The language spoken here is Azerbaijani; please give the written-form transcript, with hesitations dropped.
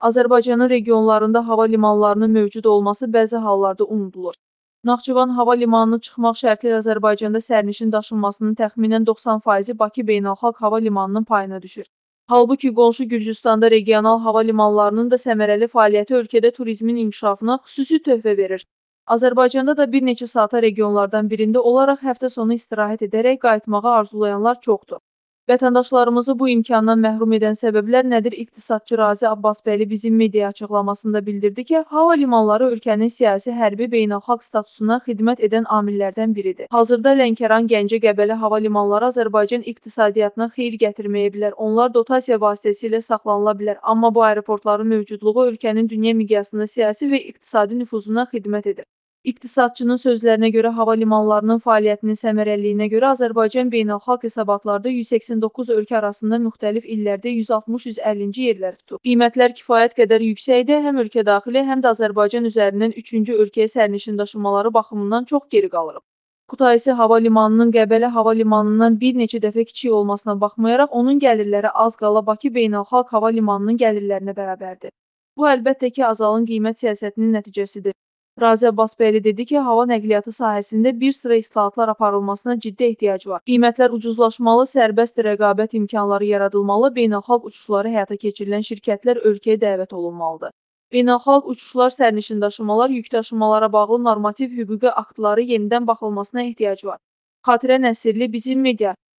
Azərbaycanın regionlarında hava limanlarının mövcud olması bəzi hallarda unudulur. Naxçıvan hava limanına çıxmaq şərti ilə Azərbaycanda sərnişin daşınmasının təxminən 90%-i Bakı Beynəlxalq Hava Limanının payına düşür. Halbuki qonşu Gürcüstanda regional hava limanlarının da səmərəli fəaliyyəti ölkədə turizmin inkişafına xüsusi töhfə verir. Azərbaycanda da bir neçə saata regionlardan birində olaraq həftə sonu istirahət edərək qayıtmağı arzulayanlar çoxdur. Vətəndaşlarımızı bu imkandan məhrum edən səbəblər nədir? İqtisadçı Razi Abbasbəyli bizim media açıqlamasında bildirdi ki, hava limanları ölkənin siyasi, hərbi, beynəlxalq statusuna xidmət edən amillərdən biridir. Hazırda Lənkəran, Gəncə, Qəbələ hava limanları Azərbaycan iqtisadiyyatına xeyir gətirməyə bilər, onlar dotasiya vasitəsilə saxlanıla bilər, amma bu aeroportların mövcudluğu ölkənin dünya miqyasında siyasi və iqtisadi nüfuzuna xidmət edir. İqtisadçının sözlərinə görə hava limanlarının fəaliyyətinin səmərəliliyinə görə Azərbaycan beynəlxalq hesabatlarda 189 ölkə arasında müxtəlif illərdə 160-150-ci yerlər tutub. Qiymətlər kifayət qədər yüksəkdir, həm ölkə daxili, həm də Azərbaycan üzərindən üçüncü ölkəyə sərnişin daşımaları baxımından çox geri qalırıq. Kutaisi hava limanının Qəbələ hava limanından bir neçə dəfə kiçik olmasına baxmayaraq, onun gəlirləri az qala Bakı Beynəlxalq Hava Limanının gəlirlərinə bərabərdir. Bu, əlbəttə ki, azalın qiymət siyasətinin nəticəsidir. Razi Abbasbəyli dedi ki, hava nəqliyyatı sahəsində bir sıra islahatlar aparılmasına ciddi ehtiyac var. Qiymətlər ucuzlaşmalı, sərbəst rəqabət imkanları yaradılmalı, beynəlxalq uçuşları həyata keçirilən şirkətlər ölkəyə dəvət olunmalıdır. Beynəlxalq uçuşlar, sərnişin daşımalar, yük daşımalara bağlı normativ hüquqi aktları yenidən baxılmasına ehtiyac var. Xatirə Nəsirli, bizim media.